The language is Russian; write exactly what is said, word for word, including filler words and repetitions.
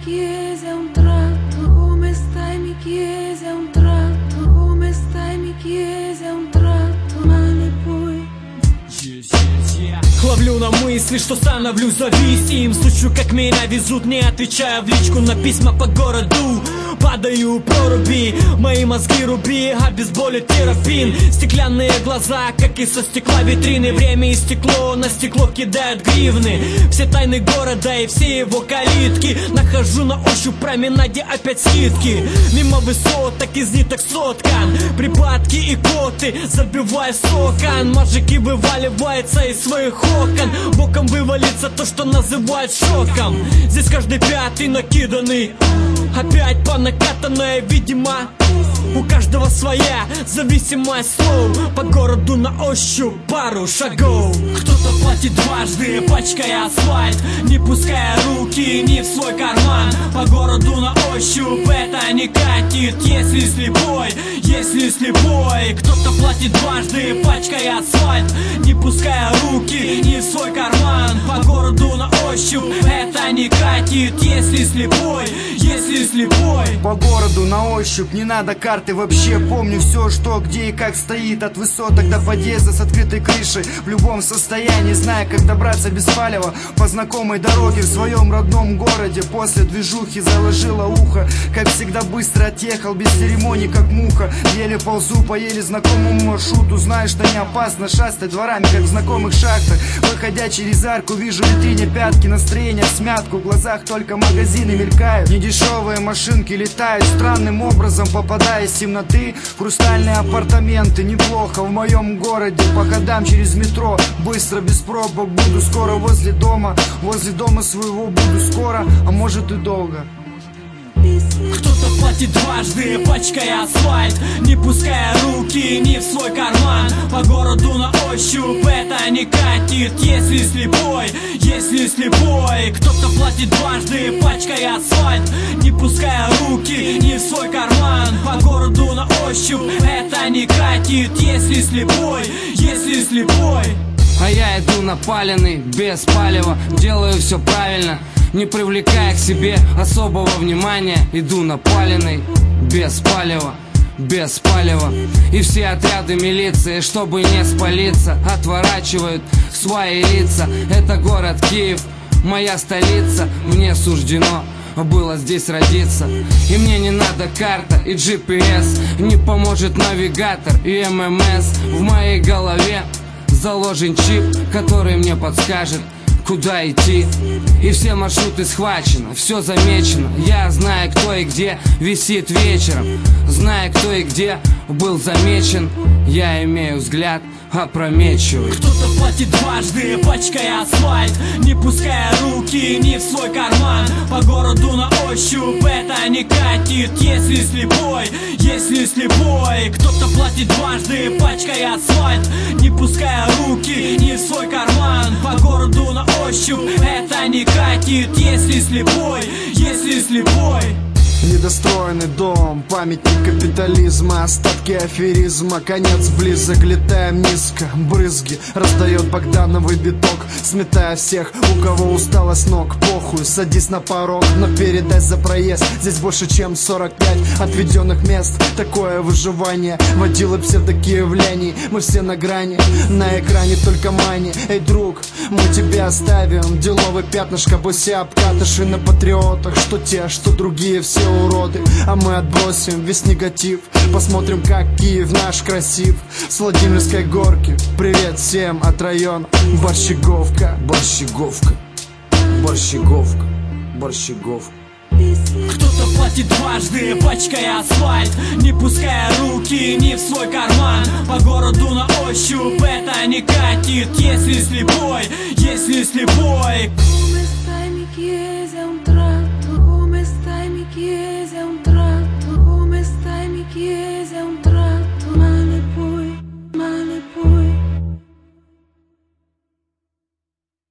chiese un tratto, come stai mi chiese un tratto, come stai mi chiese un tratto, male poi. Ловлю на мысли, что становлюсь зависим. Слышу, как меня везут, не отвечая в личку на письма по городу. Падаю проруби, мои мозги руби, обезболит терапин. Стеклянные глаза, как и со стекла витрины. Время и стекло, на стекло кидают гривны. Все тайны города и все его калитки. Нахожу на ощупь променаде опять скидки. Мимо высоток из ниток соткан. Припадки и коты, забивая сокон. Мужики вываливаются из своих окон. Боком вывалится то, что называют шоком. Здесь каждый пятый накиданный. Опять по накатанной, видимо. У каждого своя зависимость слов. По городу на ощупь пару шагов. Кто-то платит дважды, пачкая асфальт, не пуская руки ни в свой карман. По городу на ощупь это не катит. Если слепой, если слепой. Кто-то платит дважды, пачкая асфальт, не пуская руки ни в свой карман. По городу на ощупь это не катит. Если слепой, если слепой. По городу на ощупь, не надо карты вообще. Помню все, что, где и как стоит. От высоток до подъезда с открытой крышей. В любом состоянии, зная, как добраться без палева по знакомой дороге в своем родном городе. После движухи заложила ухо. Как всегда быстро отъехал, без церемоний, как муха. Еле ползу по еле знакомому маршруту. Знаю, что не опасно шастать дворами, как в знакомых шахтах. Выходя через арку, вижу в витрине пятки. Настроение в смятку, в глазах только магазины мелькают. Недешевые машинки летают странным образом, попадая из темноты в хрустальные апартаменты. Неплохо в моем городе, по ходам через метро. Быстро, без пробок, буду скоро возле дома. Возле дома своего буду скоро, а может и долго. Кто-то платит дважды, пачкая асфальт, не пуская руки ни в свой карман. По городу на ощупь это не катит. Если слепой, если слепой. Кто-то платит дважды, пачкая асфальт, не пуская руки ни в свой карман. По городу на ощупь это не катит. Если слепой, если слепой. А я иду напаленный, без палева, делаю все правильно, не привлекая к себе особого внимания. Иду напаленный, без палева, без палева. И все отряды милиции, чтобы не спалиться, отворачивают свои лица. Это город Киев, моя столица. Мне суждено было здесь родиться. И мне не надо карта и джи пи эс, не поможет навигатор и эм эм эс. В моей голове заложен чип, который мне подскажет, куда идти. И все маршруты схвачено, все замечено. Я знаю, кто и где висит вечером, знаю, кто и где был замечен. Я имею взгляд опрометчивый. Кто-то платит дважды, пачкая асфальт, не пуская руки ни в свой карман. По городу на ощупь это не катит. Если слепой, если слепой. Кто-то платит дважды, пачкая асфальт, не пуская руки ни в свой карман. По городу на ощупь это не катит. Если слепой, если слепой. Недостроенный дом, памятник капитализма, остатки аферизма, конец близок, летаем низко, брызги раздает богдановый биток, сметая всех, у кого устало с ног. Похуй, садись на порог, но передай за проезд. Здесь больше чем сорок пять отведенных мест. Такое выживание водило псевдокиевляний. Мы все на грани, на экране только мани. Эй, друг, мы тебя оставим, деловое пятнышко, бойся обкатышь. И на патриотах, что те, что другие, все уроды. А мы отбросим весь негатив, посмотрим, как Киев наш красив. С Владимирской горки привет всем от района Борщеговка. Борщеговка, Борщеговка, Борщеговка. Кто-то платит дважды, пачкая асфальт, не пуская руки ни в свой карман. По городу на ощупь это не катит. Если слепой, если слепой. Come stai mi chiese un